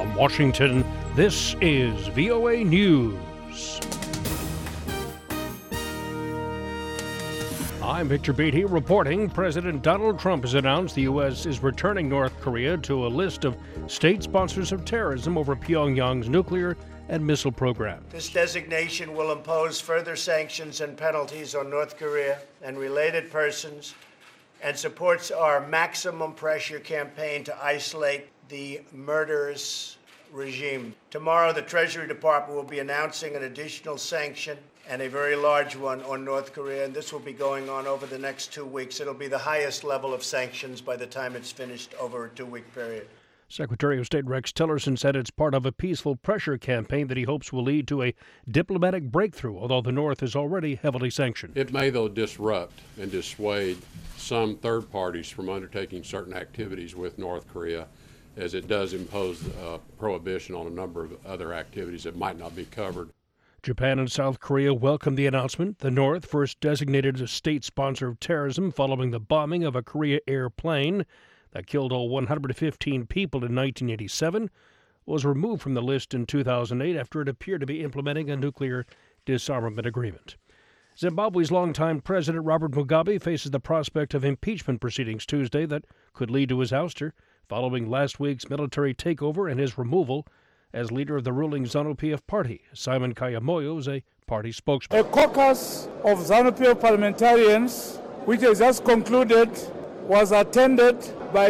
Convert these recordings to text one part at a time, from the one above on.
From Washington, this is VOA News. I'm Victor Beatty reporting President Donald Trump has announced the U.S. is returning North Korea to a list of state sponsors of terrorism over Pyongyang's nuclear and missile program. This designation will impose further sanctions and penalties on North Korea and related persons and supports our maximum pressure campaign to isolate the murderous regime. Tomorrow, the Treasury Department will be announcing an additional sanction and a very large one on North Korea, and this will be going on over the next 2 weeks. It'll be the highest level of sanctions by the time it's finished over a 2-week period. Secretary of State Rex Tillerson said it's part of a peaceful pressure campaign that he hopes will lead to a diplomatic breakthrough, although the North is already heavily sanctioned. It may, though, disrupt and dissuade some third parties from undertaking certain activities with North Korea, as it does impose a prohibition on a number of other activities that might not be covered. Japan and South Korea welcomed the announcement. The North, first designated as a state sponsor of terrorism following the bombing of a Korea airplane that killed all 115 people in 1987, was removed from the list in 2008 after it appeared to be implementing a nuclear disarmament agreement. Zimbabwe's longtime president Robert Mugabe faces the prospect of impeachment proceedings Tuesday that could lead to his ouster following last week's military takeover and his removal as leader of the ruling ZANU-PF party. Simon Kayamoyo is a party spokesman. A caucus of ZANU-PF parliamentarians, which has just concluded, was attended by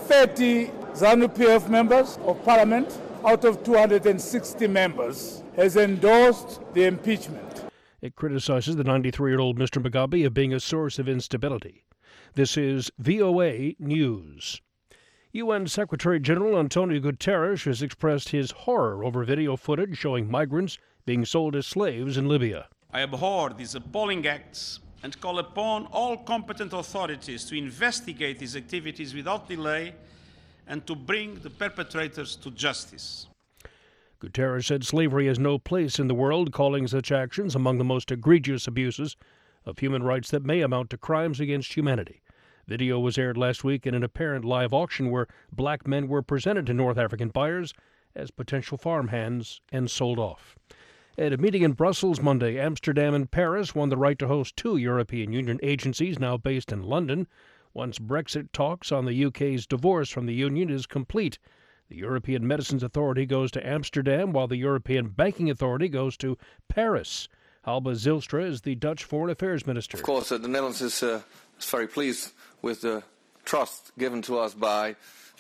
230 ZANU-PF members of parliament out of 260 members, has endorsed the impeachment. It criticizes the 93-year-old Mr. Mugabe of being a source of instability. This is VOA News. UN Secretary General Antonio Guterres has expressed his horror over video footage showing migrants being sold as slaves in Libya. I abhor these appalling acts and call upon all competent authorities to investigate these activities without delay and to bring the perpetrators to justice. Guterres said slavery has no place in the world, calling such actions among the most egregious abuses of human rights that may amount to crimes against humanity. Video was aired last week in an apparent live auction where black men were presented to North African buyers as potential farmhands and sold off. At a meeting in Brussels Monday, Amsterdam and Paris won the right to host 2 European Union agencies now based in London. Once Brexit talks on the UK's divorce from the Union is complete, the European Medicines Authority goes to Amsterdam, while the European Banking Authority goes to Paris. Halbe Zilstra is the Dutch Foreign Affairs Minister. Of course, the Netherlands is very pleased with the trust given to us by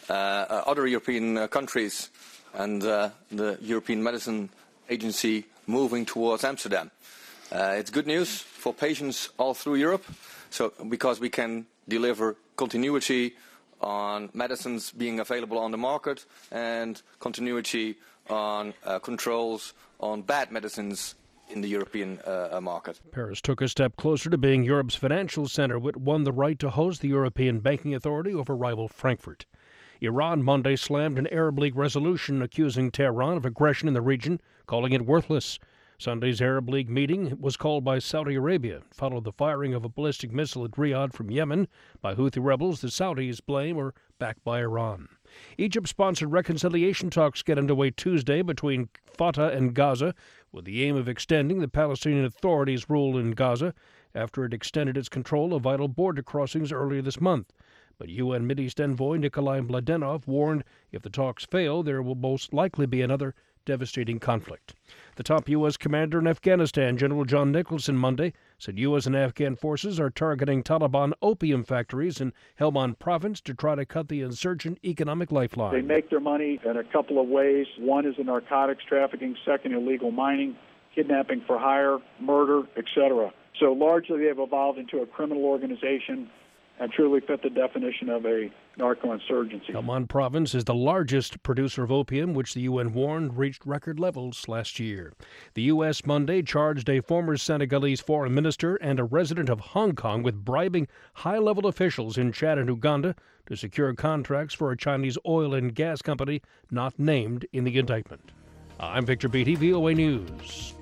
other European countries and the European Medicine Agency moving towards Amsterdam. It's good news for patients all through Europe, because we can deliver continuity on medicines being available on the market and continuity on controls on bad medicines in the European market. Paris took a step closer to being Europe's financial center. It won the right to host the European Banking Authority over rival Frankfurt. Iran Monday slammed an Arab League resolution accusing Tehran of aggression in the region, calling it worthless. Sunday's Arab League meeting was called by Saudi Arabia, followed the firing of a ballistic missile at Riyadh from Yemen by Houthi rebels the Saudis blame are backed by Iran. Egypt-sponsored reconciliation talks get underway Tuesday between Fatah and Gaza, with the aim of extending the Palestinian Authority's rule in Gaza after it extended its control of vital border crossings earlier this month. But UN Mideast envoy Nikolai Mladenov warned if the talks fail, there will most likely be another devastating conflict. The top U.S. commander in Afghanistan, General John Nicholson, Monday said U.S. and Afghan forces are targeting Taliban opium factories in Helmand province to try to cut the insurgent economic lifeline. They make their money in a couple of ways. One is in narcotics trafficking, second illegal mining, kidnapping for hire, murder, etc. So largely they have evolved into a criminal organization and truly fit the definition of a narco-insurgency. Helmand province is the largest producer of opium, which the UN warned reached record levels last year. The U.S. Monday charged a former Senegalese foreign minister and a resident of Hong Kong with bribing high-level officials in Chad and Uganda to secure contracts for a Chinese oil and gas company not named in the indictment. I'm Victor Beatty, VOA News.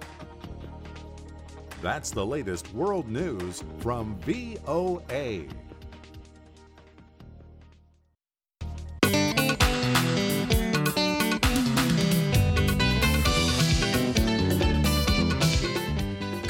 That's the latest world news from VOA.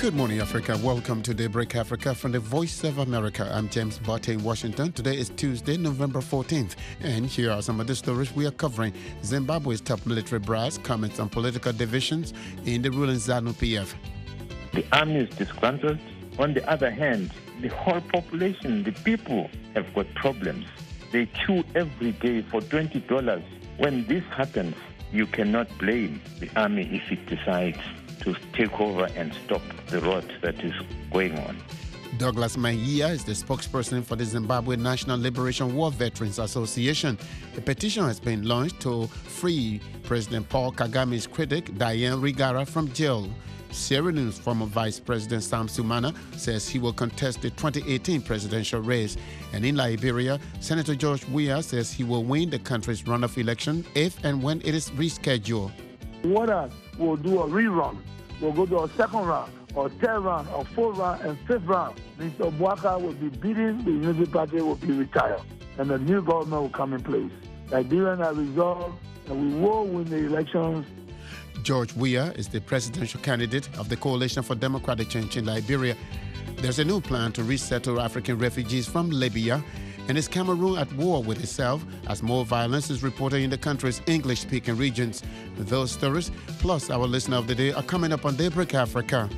Good morning, Africa. Welcome to Daybreak Africa from the Voice of America. I'm James Barty in Washington. Today is Tuesday, November 14th. And here are some of the stories we are covering. Zimbabwe's top military brass comments on political divisions in the ruling ZANU-PF. The army is disgruntled. On the other hand, the whole population, the people, have got problems. They queue every day for $20. When this happens, you cannot blame the army if it decides to take over and stop the rot that is going on. Douglas Mahia is the spokesperson for the Zimbabwe National Liberation War Veterans Association. A petition has been launched to free President Paul Kagame's critic, Diane Rwigara, from jail. Sierra Leone's former Vice President Sam Sumana says he will contest the 2018 presidential race. And in Liberia, Senator George Weah says he will win the country's runoff election if and when it is rescheduled. Others will do a rerun. We'll go to a second round, or third round, or fourth round, and fifth round. Mr. Bouaka will be beaten, the Unity Party will be retired, and the new government will come in place. Liberians are resolved, and we will win the elections. George Weah is the presidential candidate of the Coalition for Democratic Change in Liberia. There's a new plan to resettle African refugees from Libya, and is Cameroon at war with itself as more violence is reported in the country's English-speaking regions? Those stories, plus our listener of the day, are coming up on Daybreak Africa.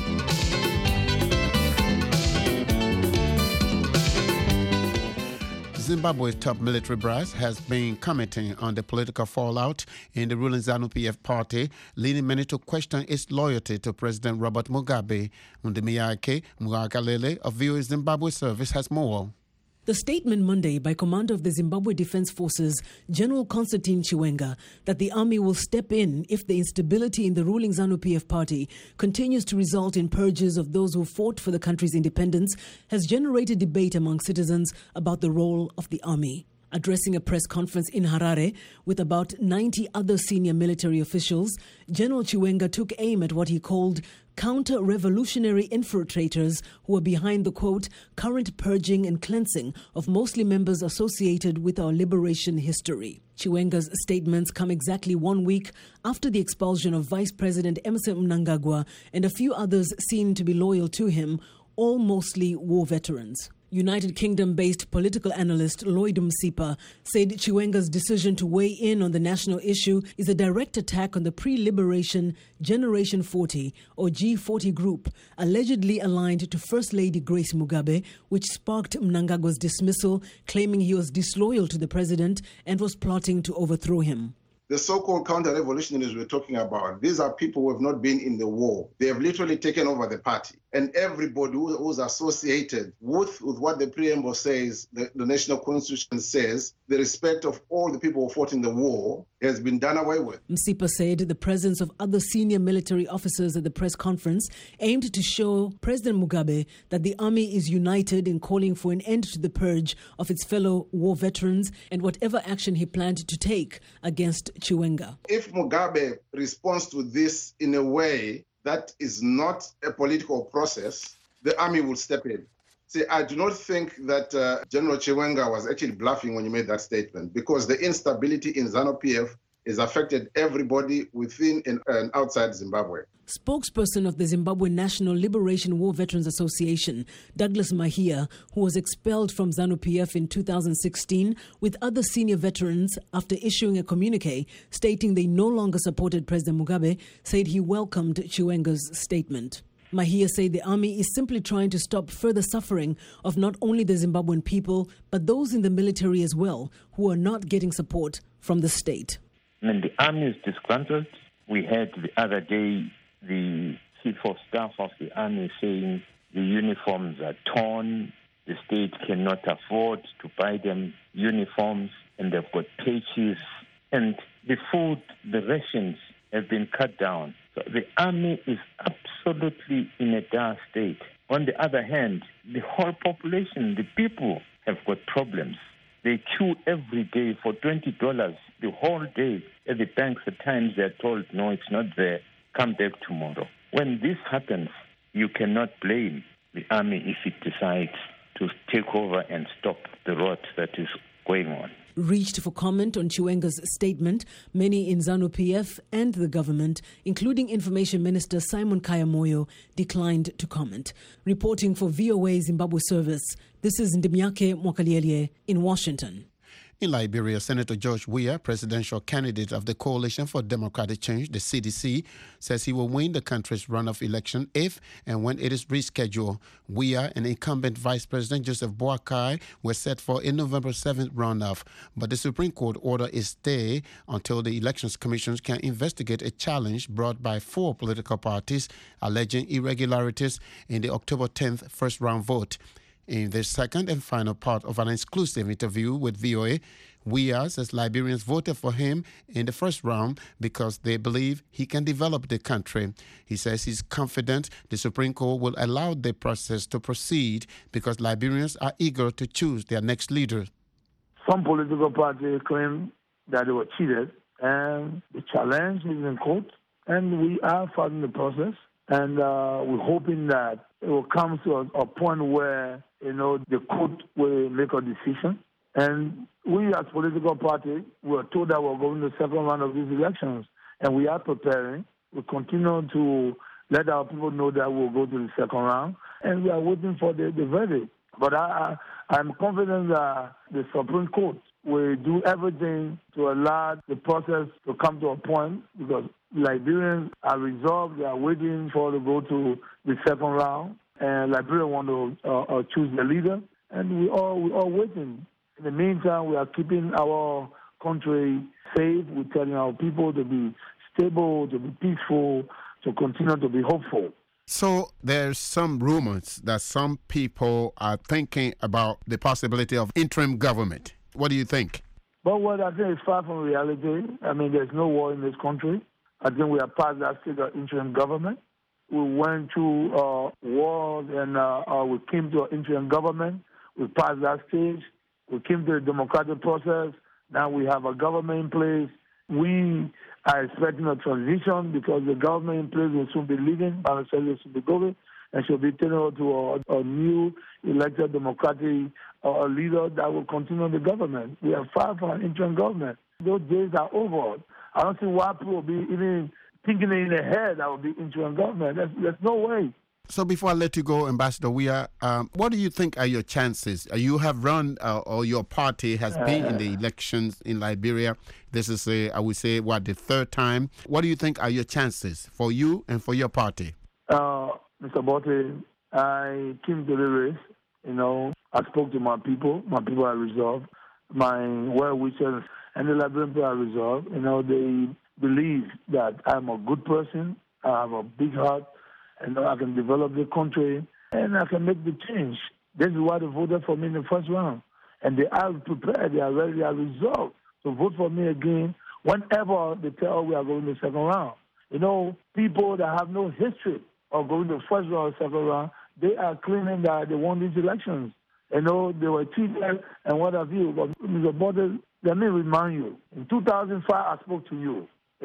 Zimbabwe's top military brass has been commenting on the political fallout in the ruling ZANU-PF party, leading many to question its loyalty to President Robert Mugabe. Undimiake Mwakalele of VOA Zimbabwe Service has more. The statement Monday by Commander of the Zimbabwe Defense Forces, General Constantine Chiwenga, that the army will step in if the instability in the ruling ZANU-PF party continues to result in purges of those who fought for the country's independence, has generated debate among citizens about the role of the army. Addressing a press conference in Harare with about 90 other senior military officials, General Chiwenga took aim at what he called counter-revolutionary infiltrators who are behind the, quote, current purging and cleansing of mostly members associated with our liberation history. Chiwenga's statements come exactly 1 week after the expulsion of Vice President Emmerson Mnangagwa and a few others seen to be loyal to him, all mostly war veterans. United Kingdom-based political analyst Lloyd Msipa said Chiwenga's decision to weigh in on the national issue is a direct attack on the pre-liberation Generation 40 or G40 group, allegedly aligned to First Lady Grace Mugabe, which sparked Mnangagwa's dismissal, claiming he was disloyal to the president and was plotting to overthrow him. The so-called counter-revolutionaries we're talking about, these are people who have not been in the war. They have literally taken over the party. And everybody who's associated with what the preamble says, the national constitution says, the respect of all the people who fought in the war has been done away with. Msipa said the presence of other senior military officers at the press conference aimed to show President Mugabe that the army is united in calling for an end to the purge of its fellow war veterans and whatever action he planned to take against Chiwenga. If Mugabe responds to this in a way that is not a political process, the army will step in. See, I do not think that General Chiwenga was actually bluffing when he made that statement, because the instability in ZANU-PF has affected everybody within and outside Zimbabwe. Spokesperson of the Zimbabwe National Liberation War Veterans Association, Douglas Mahia, who was expelled from ZANU-PF in 2016 with other senior veterans after issuing a communique stating they no longer supported President Mugabe, said he welcomed Chiwenga's statement. Mahia said the army is simply trying to stop further suffering of not only the Zimbabwean people, but those in the military as well, who are not getting support from the state. And the army is disgruntled. We had the other day the chief of staff of the army saying the uniforms are torn, the state cannot afford to buy them uniforms, and they've got patches, and the food, the rations have been cut down. So the army is absolutely in a dire state. On the other hand, the whole population, the people, have got problems. They queue every day for $20 the whole day. At the banks at times they're told, no, it's not there, come back tomorrow. When this happens, you cannot blame the army if it decides to take over and stop the rot that is going on. reached for comment on Chiwenga's statement, many in ZANU-PF and the government, including Information Minister Simon Kaya-Moyo, declined to comment. Reporting for VOA Zimbabwe Service, this is Ndimyake Mwakalielye in Washington. In Liberia, Senator George Weah, presidential candidate of the Coalition for Democratic Change, the CDC, says he will win the country's runoff election if and when it is rescheduled. Weah and incumbent Vice President Joseph Boakai were set for a November 7th runoff, but the Supreme Court ordered a stay until the Elections Commission can investigate a challenge brought by 4 political parties alleging irregularities in the October 10th first-round vote. In the second and final part of an exclusive interview with VOA, Weah says Liberians voted for him in the first round because they believe he can develop the country. He says he's confident the Supreme Court will allow the process to proceed because Liberians are eager to choose their next leader. Some political parties claim that they were cheated, and the challenge is in court, and we are following the process, and we're hoping that it will come to a point where the court will make a decision. And we as political party were told that we're going to the second round of these elections. And we are preparing. We continue to let our people know that we'll go to the second round. And we are waiting for the verdict. But I'm confident that the Supreme Court will do everything to allow the process to come to a point because Liberians are resolved. They are waiting for to go to the second round. And Liberia want to choose the leader, and we all waiting. In the meantime, we are keeping our country safe. We're telling our people to be stable, to be peaceful, to continue to be hopeful. So there's some rumors that some people are thinking about the possibility of interim government. What do you think? But what I think is far from reality. I mean, there's no war in this country. I think we are past that stage of interim government. We went through wars and we came to an interim government. We passed that stage. We came to the democratic process. Now we have a government in place. We are expecting a transition because the government in place will soon be leaving. Banaseli will soon be going and she'll be taken over to a new elected democratic leader that will continue the government. We are far from an interim government. Those days are over. I don't see why people will be even thinking in their head that will be interim government. There's no way. So before I let you go, Ambassador Weah, what do you think are your chances? You have run, or your party has been in the elections in Liberia. This is, I would say, the third time. What do you think are your chances for you and for your party? Mr. Botte, I came to the race. I spoke to my people. My people are resolved. My well-wishers and the Liberian people are resolved. They believe that I'm a good person, I have a big heart, and I can develop the country, and I can make the change. This is why they voted for me in the first round. And they are prepared, they are ready, they are resolved to vote for me again whenever they tell we are going to the second round. People that have no history of going to the first round or second round, they are claiming that they won these elections. They were cheated and what have you. But Mr. Botte, let me remind you, in 2005 I spoke to you.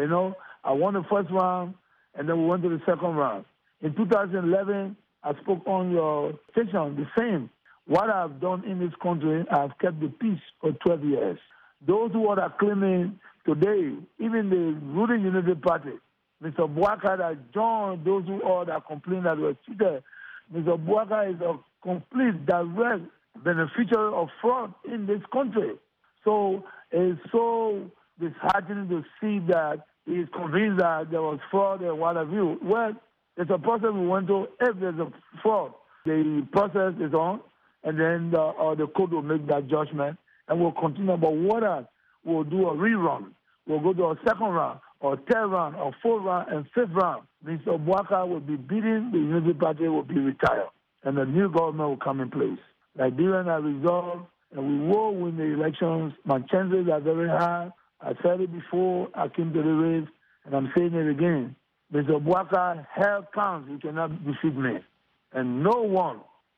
I won the first round, and then we went to the second round. In 2011, I spoke on your station, the same. What I've done in this country, I've kept the peace for 12 years. Those who are claiming today, even the ruling Unity Party, Mr. Boakai that joined those who are complaining that were cheated. Mr. Boakai is a complete, direct beneficiary of fraud in this country. So it's so disheartening to see that he is convinced that there was fraud and what have you. Well, it's a process we went through. If there's a fraud, the process is on, and then the court will make that judgment, and we'll continue. But what else? We'll do a rerun. We'll go to a second round, or third round, or fourth round, and fifth round. Mr. Boakai will be beaten, the Unity Party will be retired, and the new government will come in place. Liberians are resolved, and we will win the elections. My chances are very high. I said it before I came to the race, and I'm saying it again. Mr. Boakai, hell counts. You cannot defeat me. And no one.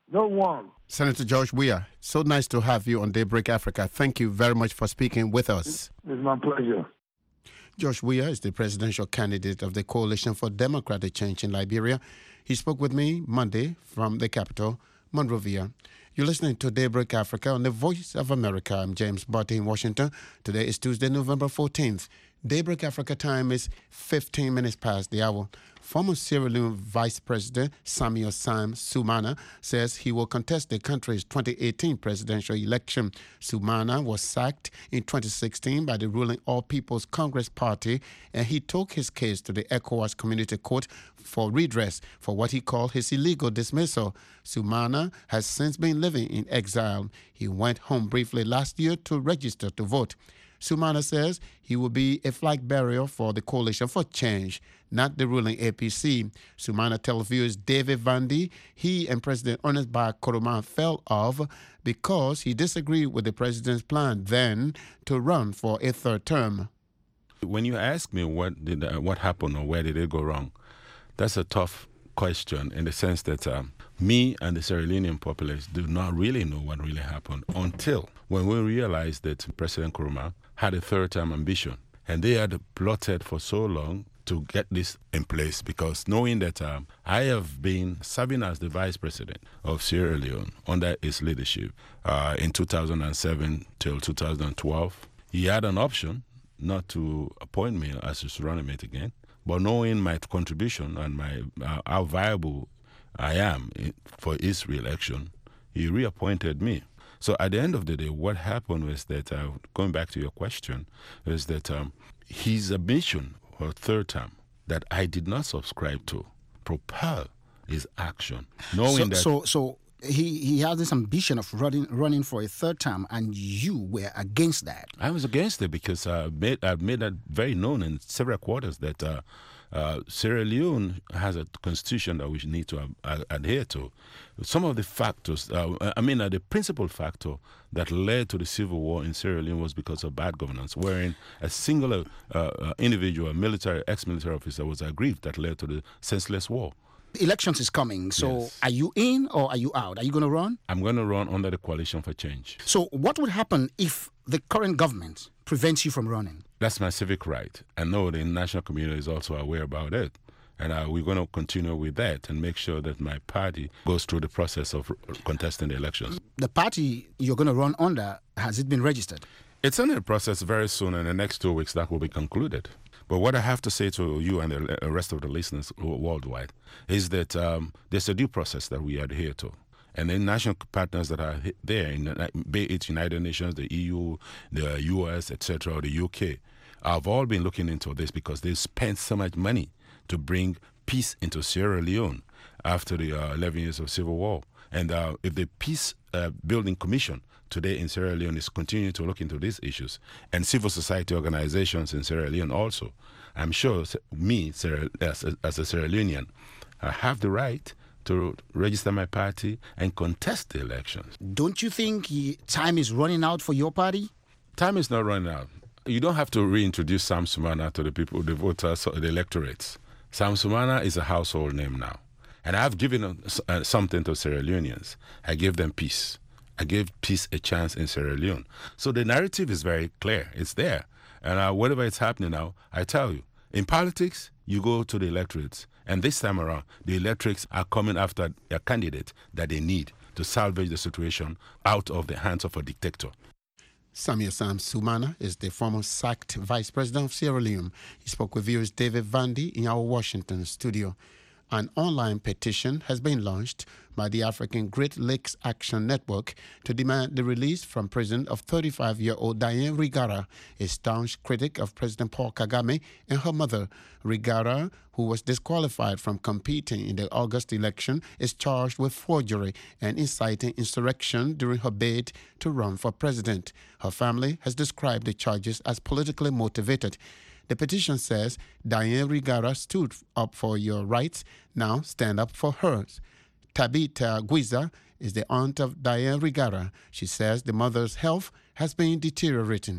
Senator George Weah, so nice to have you on Daybreak Africa. Thank you very much for speaking with us. It's my pleasure. George Weah is the presidential candidate of the Coalition for Democratic Change in Liberia. He spoke with me Monday from the capital, Monrovia. You're listening to Daybreak Africa on the Voice of America. I'm James Botte in Washington. Today is Tuesday, November 14th. Daybreak Africa time is 15 minutes past the hour. Former Sierra Leone Vice President Samuel Sam Sumana says he will contest the country's 2018 presidential election. Sumana was sacked in 2016 by the ruling All People's Congress Party, and he took his case to the ECOWAS Community Court for redress for what he called his illegal dismissal. Sumana has since been living in exile. He went home briefly last year to register to vote. Sumana says he will be a flag bearer for the Coalition for Change, not the ruling APC. Sumana tells viewers David Vandy he and President Ernest Bai Koroma fell off because he disagreed with the president's plan then to run for a third term. When you ask me what happened or where did it go wrong, that's a tough question in the sense that me and the Sierra Leonean populace do not really know what really happened until when we realized that President Koroma had a third-term ambition. And they had plotted for so long to get this in place because knowing that I have been serving as the vice president of Sierra Leone under his leadership in 2007 till 2012, he had an option not to appoint me as his running mate again, but knowing my contribution and how viable I am for his re-election, he reappointed me. So at the end of the day, what happened was that, going back to your question, is that his ambition for a third term that I did not subscribe to propelled his action, knowing So he has this ambition of running for a third term, and you were against that. I was against it because I've made that very known in several quarters that Sierra Leone has a constitution that we need to adhere to. Some of the factors, the principal factor that led to the civil war in Sierra Leone was because of bad governance, wherein a singular individual, ex-military officer was aggrieved that led to the senseless war. Elections is coming, so yes. Are you in or are you out? Are you going to run? I'm going to run under the Coalition for Change. So what would happen if the current government prevents you from running? That's my civic right. I know the international community is also aware about it. And we're going to continue with that and make sure that my party goes through the process of contesting the elections. The party you're going to run under, has it been registered? It's in the process very soon. In the next 2 weeks, that will be concluded. But what I have to say to you and the rest of the listeners worldwide is that there's a due process that we adhere to. And the international partners that are there, be it United Nations, the EU, the US, etc., or the UK, have all been looking into this because they spent so much money to bring peace into Sierra Leone after the 11 years of civil war. And if the Peace Building Commission today in Sierra Leone is continuing to look into these issues, and civil society organizations in Sierra Leone also, I'm sure me, as a Sierra Leonean, I have the right to register my party and contest the elections. Don't you think time is running out for your party? Time is not running out. You don't have to reintroduce Sam Sumana to the people, the voters, or the electorates. Sam Sumana is a household name now. And I've given something to Sierra Leoneans. I gave them peace. I gave peace a chance in Sierra Leone. So the narrative is very clear. It's there. And whatever is happening now, I tell you, in politics, you go to the electorates. And this time around, the electorates are coming after a candidate that they need to salvage the situation out of the hands of a dictator. Samuel Sam Sumana is the former sacked vice president of Sierra Leone. He spoke with viewers David Vandy in our Washington studio. An online petition has been launched by the African Great Lakes Action Network to demand the release from prison of 35-year-old Diane Rigara, a staunch critic of President Paul Kagame, and her mother. Rigara, who was disqualified from competing in the August election, is charged with forgery and inciting insurrection during her bid to run for president. Her family has described the charges as politically motivated. The petition says, Diane Rigara stood up for your rights, now stand up for hers. Tabitha Guiza is the aunt of Diane Rigara. She says the mother's health has been deteriorating.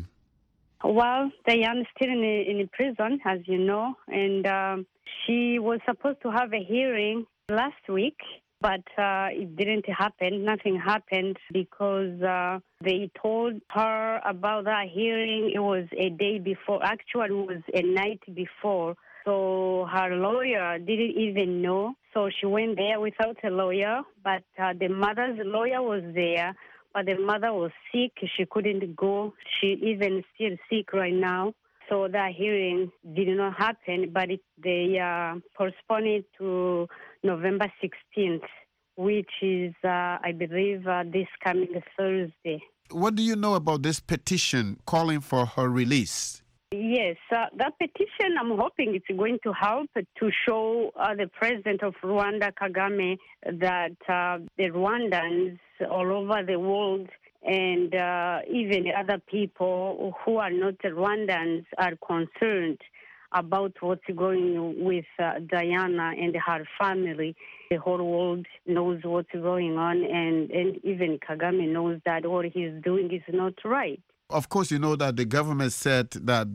Well, Diane is still in prison, as you know, and she was supposed to have a hearing last week, but it didn't happen. Nothing happened because they told her about that hearing. It was a day before. Actually, it was a night before. So her lawyer didn't even know. So she went there without a lawyer, but the mother's lawyer was there. But the mother was sick. She couldn't go. She even still sick right now. So that hearing did not happen, but they postponed it to November 16th, which is, I believe, this coming Thursday. What do you know about this petition calling for her release? Yes, that petition, I'm hoping it's going to help to show the president of Rwanda, Kagame, that the Rwandans all over the world and even other people who are not Rwandans are concerned about what's going with Diana and her family. The whole world knows what's going on, and even Kagame knows that what he's doing is not right. Of course, you know that the government said that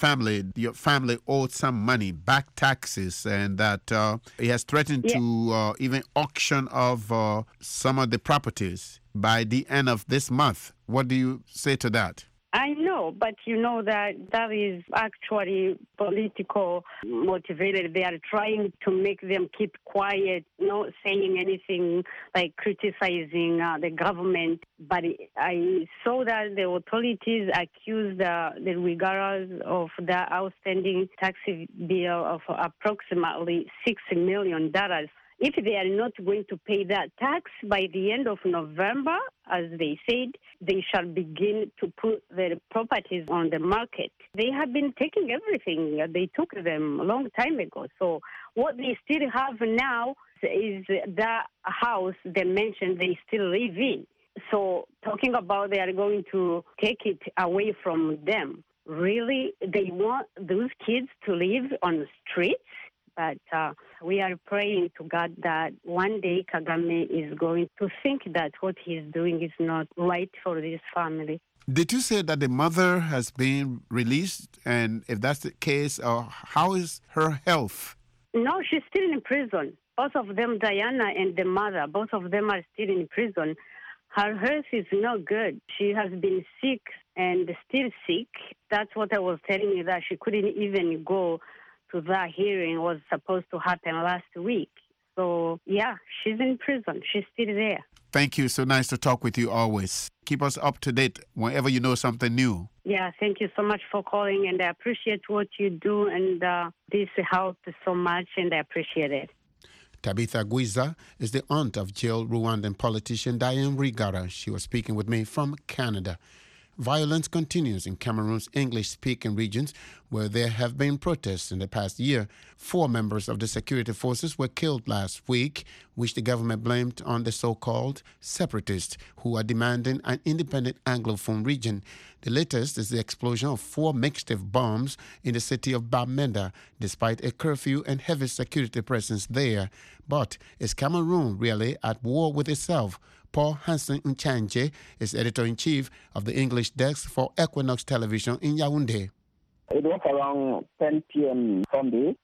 your family owed some money, back taxes, and that he has threatened to even auction off some of the properties by the end of this month. What do you say to that? I know, but you know that is actually political motivated. They are trying to make them keep quiet, not saying anything like criticizing the government. But I saw that the authorities accused the Rwigaras of the outstanding tax bill of approximately $6 million. If they are not going to pay that tax by the end of November, as they said, they shall begin to put their properties on the market. They have been taking everything. They took them a long time ago. So what they still have now is the house they mentioned they still live in. So talking about they are going to take it away from them. Really, they want those kids to live on the streets? But we are praying to God that one day Kagame is going to think that what he's doing is not right for this family. Did you say that the mother has been released? And if that's the case, how is her health? No, she's still in prison. Both of them, Diana and the mother, both of them are still in prison. Her health is not good. She has been sick and still sick. That's what I was telling you, that she couldn't even go to that hearing. Was supposed to happen last week. So, yeah, she's in prison. She's still there. Thank you. So nice to talk with you always. Keep us up to date whenever you know something new. Yeah, thank you so much for calling, and I appreciate what you do, and this helped so much, and I appreciate it. Tabitha Gwiza is the aunt of jailed Rwandan politician Diane Rwigara. She was speaking with me from Canada. Violence continues in Cameroon's English-speaking regions, where there have been protests in the past year. 4 members of the security forces were killed last week, which the government blamed on the so-called separatists, who are demanding an independent Anglophone region. The latest is the explosion of 4 makeshift bombs in the city of Bamenda, despite a curfew and heavy security presence there. But is Cameroon really at war with itself? Paul Hansen Nchanje is editor-in-chief of the English desk for Equinox Television in Yaoundé. It was around 10 p.m. Sunday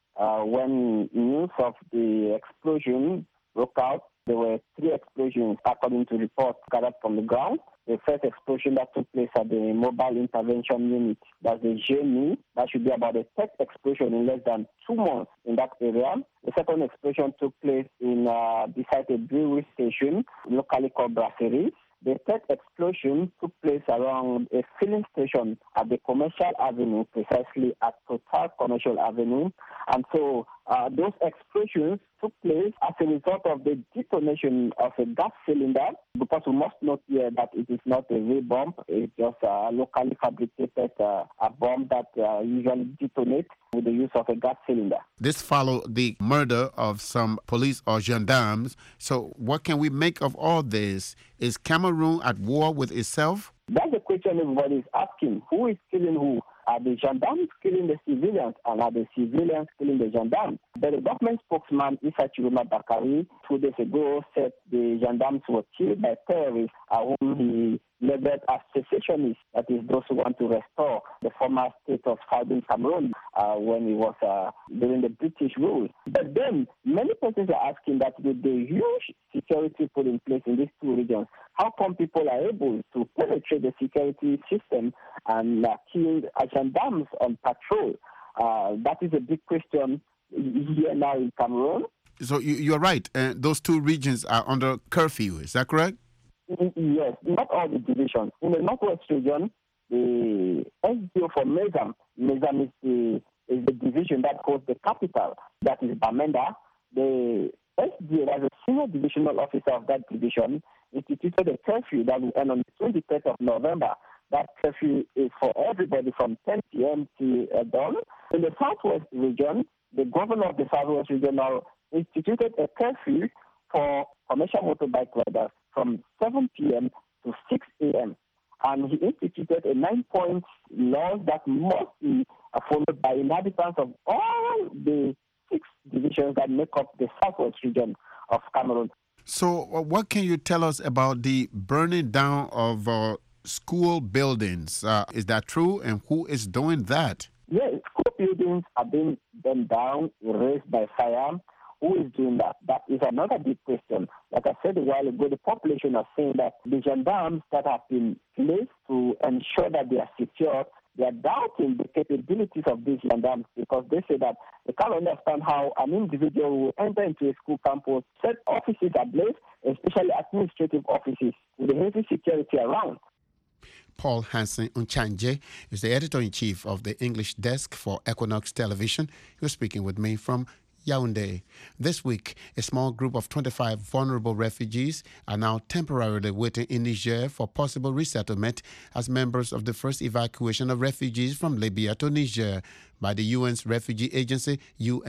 when news of the explosion broke out. There were 3 explosions, according to reports gathered from the ground. The first explosion that took place at the Mobile Intervention Unit, that's the GME, that should be about the 3rd explosion in less than 2 months in that area. The second explosion took place beside a brewery station, locally called Brasserie. The 3rd explosion took place around a filling station at the Commercial Avenue, precisely at Total Commercial Avenue. And so those explosions took place as a result of the detonation of a gas cylinder, because we must note here that it is not a real bomb. It's just a locally fabricated a bomb that usually detonates with the use of a gas cylinder. This followed the murder of some police or gendarmes. So what can we make of all this? Is Cameroon at war with itself? That's the question everybody is asking. Who is killing who? Are the gendarmes killing the civilians, and are the civilians killing the gendarmes? But the government spokesman, Issa Chiroma Bakari, 2 days ago said the gendarmes were killed by terrorists whom he labeled as secessionists, that is, those who want to restore the former state of Southern Cameroon when it was during the British rule. But then many persons are asking that with the huge security put in place in these 2 regions, how come people are able to penetrate the security system and kill gendarmes on patrol? That is a big question here now in Cameroon. So you're right. Those two regions are under curfew. Is that correct? Yes, not all the divisions. In the Northwest region, the SDO for Mezam is the division that holds the capital, that is Bamenda. The SDO, as a senior divisional officer of that division, instituted a curfew that will end on the 23rd of November. That curfew is for everybody from 10 p.m. to dawn. In the Southwest region, the governor of the Southwest region now instituted a curfew for commercial motorbike riders from 7 p.m. to 6 a.m. And he instituted a 9-point law that must be followed by inhabitants of all the 6 divisions that make up the Southwest region of Cameroon. So what can you tell us about the burning down of school buildings? Is that true? And who is doing that? Yes, school buildings are being burned down, erased by fire. Who is doing that? That is another big question. Like I said a while ago, the population are saying that the gendarmes that have been placed to ensure that they are secure, they are doubting the capabilities of these gendarmes because they say that they can't understand how an individual will enter into a school campus, set offices ablaze, especially administrative offices, with a heavy security around. Paul Hansen Unchanje is the editor-in-chief of the English desk for Equinox Television. He was speaking with me from Yaoundé. This week, a small group of 25 vulnerable refugees are now temporarily waiting in Niger for possible resettlement as members of the first evacuation of refugees from Libya to Niger by the UN's refugee agency,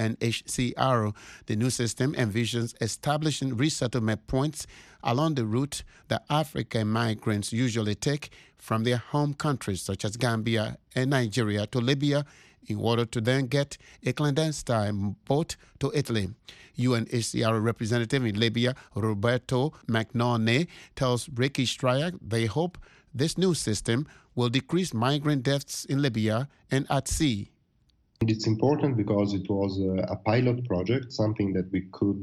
UNHCR. The new system envisions establishing resettlement points along the route that African migrants usually take from their home countries such as Gambia and Nigeria to Libya in order to then get a clandestine boat to Italy. UNHCR representative in Libya, Roberto McNaughey, tells Ricky Stryak they hope this new system will decrease migrant deaths in Libya and at sea. It's important because it was a pilot project, something that we could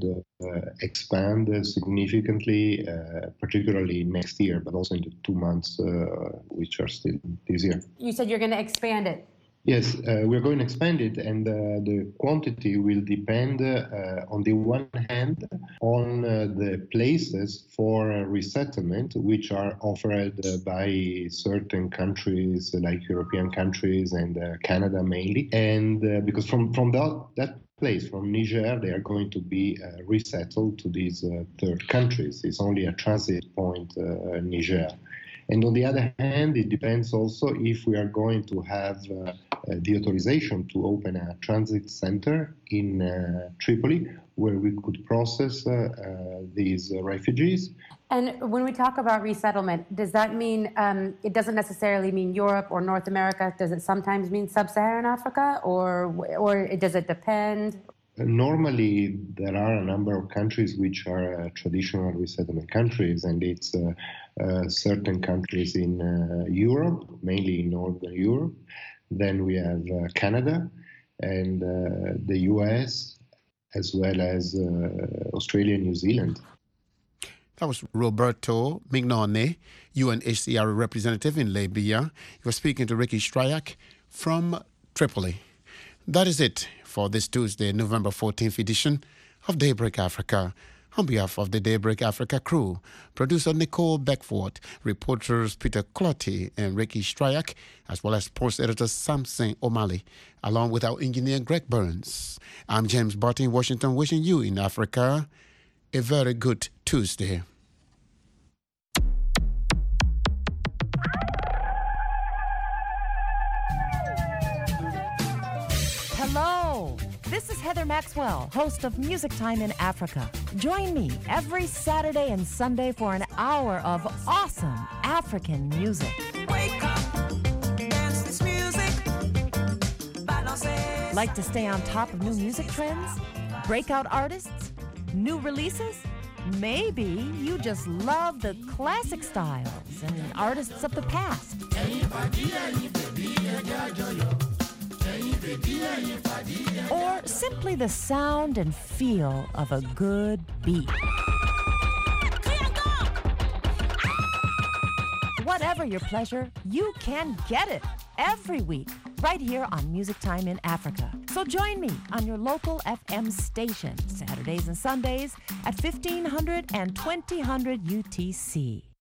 expand significantly, particularly next year, but also in the 2 months which are still this year. You said you're going to expand it. Yes, we're going to expand it, and the quantity will depend, on the one hand, on the places for resettlement, which are offered by certain countries, like European countries and Canada mainly. And because from that place, from Niger, they are going to be resettled to these third countries. It's only a transit point, Niger. And on the other hand, it depends also if we are going to have the authorization to open a transit center in Tripoli, where we could process these refugees. And when we talk about resettlement, does that mean, it doesn't necessarily mean Europe or North America? Does it sometimes mean sub-Saharan Africa, or does it depend? Normally, there are a number of countries which are traditional resettlement countries, and it's certain countries in Europe, mainly in Northern Europe. Then we have Canada and the US, as well as Australia and New Zealand. That was Roberto McNaughey, UNHCR representative in Libya. He was speaking to Ricky Stryak from Tripoli. That is it for this Tuesday, November 14th edition of Daybreak Africa. On behalf of the Daybreak Africa crew, producer Nicole Beckford, reporters Peter Clotty and Ricky Stryak, as well as sports editor Samson O'Malley, along with our engineer Greg Burns. I'm James Barton in Washington, wishing you in Africa a very good Tuesday. Hello, this is Heather Maxwell, host of Music Time in Africa. Join me every Saturday and Sunday for an hour of awesome African music. Wake up, dance this music. Like to stay on top of new music trends? Breakout artists? New releases? Maybe you just love the classic styles and artists of the past. Or simply the sound and feel of a good beat. Whatever your pleasure, you can get it every week right here on Music Time in Africa. So join me on your local FM station, Saturdays and Sundays at 1500 and 2000 UTC.